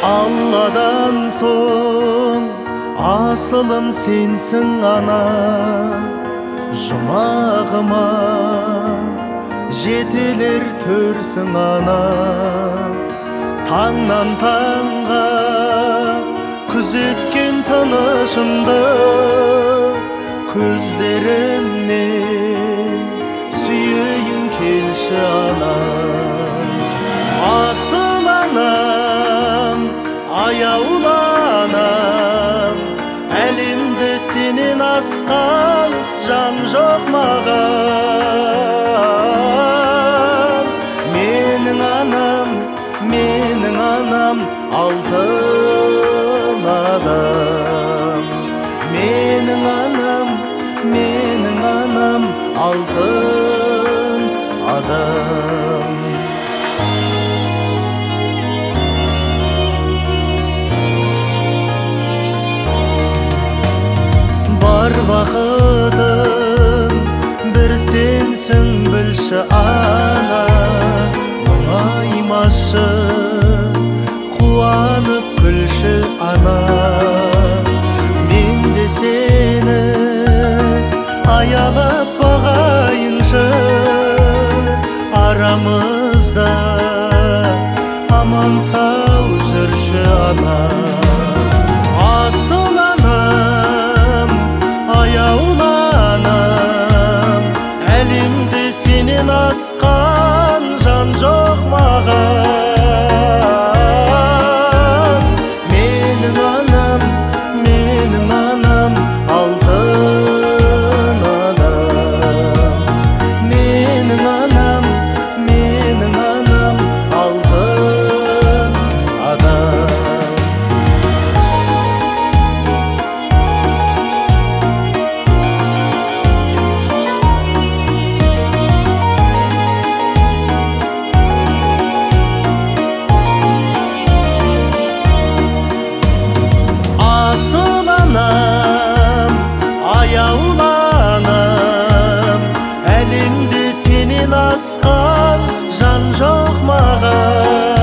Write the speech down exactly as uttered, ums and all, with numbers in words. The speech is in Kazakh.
Алладан соң асылым сенсің ана, жұмағыма жетелер төрсің ана. Таңнан таңға күзеткен тынышымды көздеріңнен сүйейін келші ана. Асыл анам, аяулы анам, әлемде сенен асқан жан жоқ маған. Менің анам, менің анам, алтын адам. Менің анам, менің анам, алтын адам. Бар бақытым бір сенсің білші ана. Мұңаймашы, қуанып күлші ана. Мен де сені аялап бағайыншы, арамызда аман сау жүрші ана. Асыл анам, аяулы анам, әлемде сенен асқан жан жоқ маған. Менің анам, менің анам, алтын адам. Менің анам, менің анам, алтын адам. Асыл анам, аяулы анам, әлемде сенен асқан жан жоқ маған.